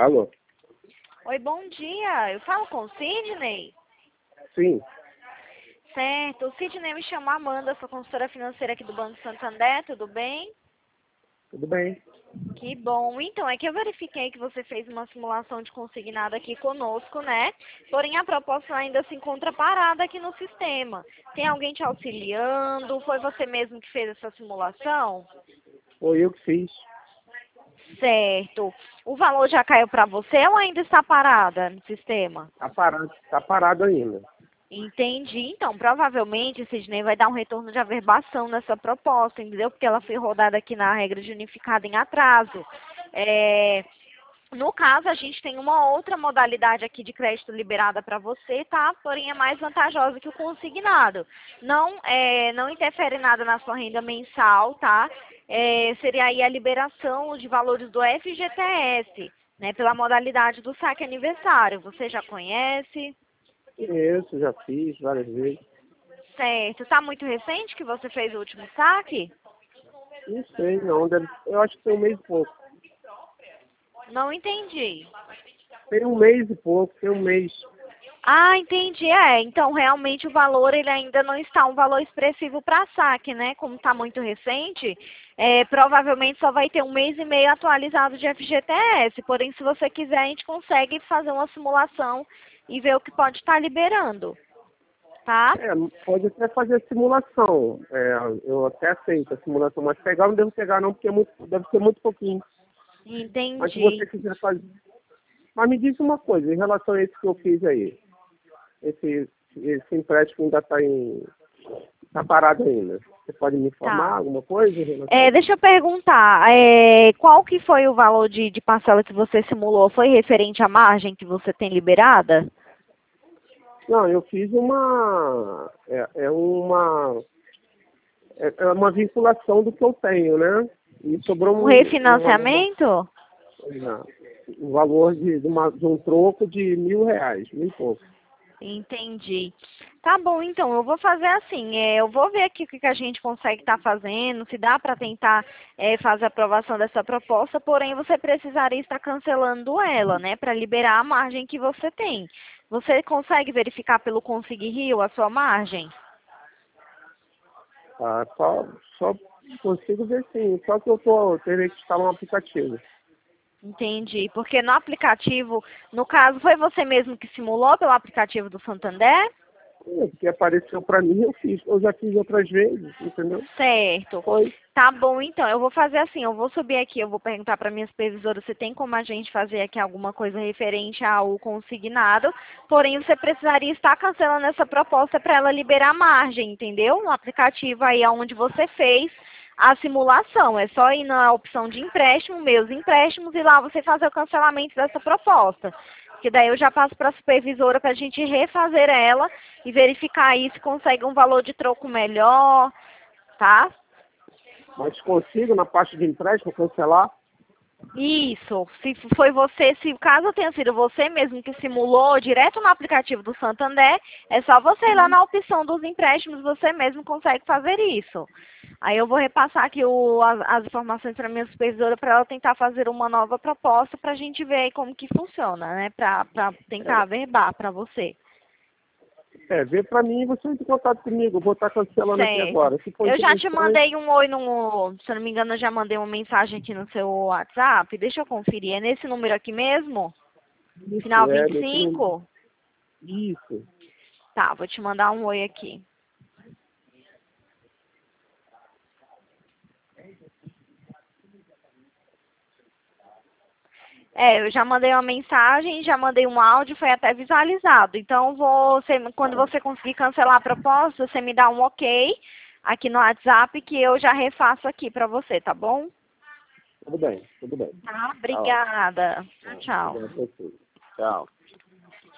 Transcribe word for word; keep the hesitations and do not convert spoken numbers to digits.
Alô? Oi, bom dia. Eu falo com o Sidney? Sim. Certo. O Sidney me chama Amanda, sou consultora financeira aqui do Banco Santander, tudo bem? Tudo bem? Que bom. Então, é que eu verifiquei que você fez uma simulação de consignado aqui conosco, né? Porém, a proposta ainda se encontra parada aqui no sistema. Tem alguém te auxiliando? Foi você mesmo que fez essa simulação? Foi eu que fiz. Certo. O valor já caiu para você ou ainda está parada no sistema? Tá parado, tá parado ainda. Entendi. Então, provavelmente, Sidney vai dar um retorno de averbação nessa proposta, entendeu? Porque ela foi rodada aqui na regra de unificado em atraso. É, No caso, a gente tem uma outra modalidade aqui de crédito liberada para você, tá? Porém, é mais vantajosa que o consignado. Não, é, não interfere nada na sua renda mensal, tá? É, seria aí a liberação de valores do F G T S, né? Pela modalidade do saque aniversário. Você já conhece? Isso, já fiz várias vezes. Certo. Tá muito recente que você fez o último saque? Não sei, não. Deve, eu acho que tem um mês e pouco. Não entendi. Tem um mês e pouco, tem um mês. Ah, entendi. É, então realmente o valor ele ainda não está um valor expressivo para saque, né? Como está muito recente, é, provavelmente só vai ter um mês e meio atualizado de F G T S. Porém, se você quiser, a gente consegue fazer uma simulação e ver o que pode estar liberando, tá? É, pode até fazer a simulação. É, eu até aceito a simulação, mas pegar não devo pegar não, porque é muito, deve ser muito pouquinho. Mas se você Entendi. quiser fazer. Mas me diz uma coisa, em relação a esse que eu fiz aí. Esse, esse empréstimo ainda está em. Está parado ainda. Você pode me informar Tá. alguma coisa em É, relação? deixa eu perguntar, é, qual que foi o valor de, de parcela que você simulou? Foi referente à margem que você tem liberada? Não, eu fiz uma. É, é uma. É, é uma vinculação do que eu tenho, né? E sobrou Um um, uma, refinanciamento? uma, um valor de, de, uma, de um troco de mil reais, mil e pouco. Entendi. Tá bom, então, eu vou fazer assim, é, eu vou ver aqui o que, que a gente consegue estar fazendo, se dá para tentar é, fazer a aprovação dessa proposta, porém você precisaria estar cancelando ela, né, para liberar a margem que você tem. Você consegue verificar pelo Consig Rio a sua margem? Tá? Só, só consigo ver sim. Só que eu tô, teria que instalar um aplicativo. Entendi, porque no aplicativo, no caso, foi você mesmo que simulou pelo aplicativo do Santander? O que apareceu para mim, eu fiz. Eu já fiz outras vezes, entendeu? Certo. Foi. Tá bom, então. Eu vou fazer assim, eu vou subir aqui, eu vou perguntar para minha supervisora se tem como a gente fazer aqui alguma coisa referente ao consignado. Porém, você precisaria estar cancelando essa proposta para ela liberar a margem, entendeu? No aplicativo aí onde você fez a simulação. É só ir na opção de empréstimo, meus empréstimos, e lá você fazer o cancelamento dessa proposta. Que daí eu já passo para a supervisora para a gente refazer ela e verificar aí se consegue um valor de troco melhor, tá? Mas consigo, na parte de empréstimo, cancelar? Isso, se foi você, se caso tenha sido você mesmo que simulou direto no aplicativo do Santander, é só você ir lá na opção dos empréstimos, você mesmo consegue fazer isso. Aí eu vou repassar aqui o, as, as informações para minha supervisora para ela tentar fazer uma nova proposta para a gente ver aí como que funciona, né? Para tentar averbar para você. É, vê para mim e você entra em contato comigo. Eu vou estar cancelando aqui Certo. agora. Se for Eu já te interessante, mandei um oi no, se eu não me engano, eu já mandei uma mensagem aqui no seu WhatsApp. Deixa eu conferir. É nesse número aqui mesmo? Final isso, é, vinte e nesse número. cinco? Isso. Tá, vou te mandar um oi aqui. É, eu já mandei uma mensagem, já mandei um áudio, foi até visualizado. Então, você, quando você conseguir cancelar a proposta, você me dá um ok aqui no WhatsApp que eu já refaço aqui pra você, tá bom? Tudo bem, tudo bem. Tá, Tá ótimo. obrigada. Tá, Tchau. obrigado a você. Tchau.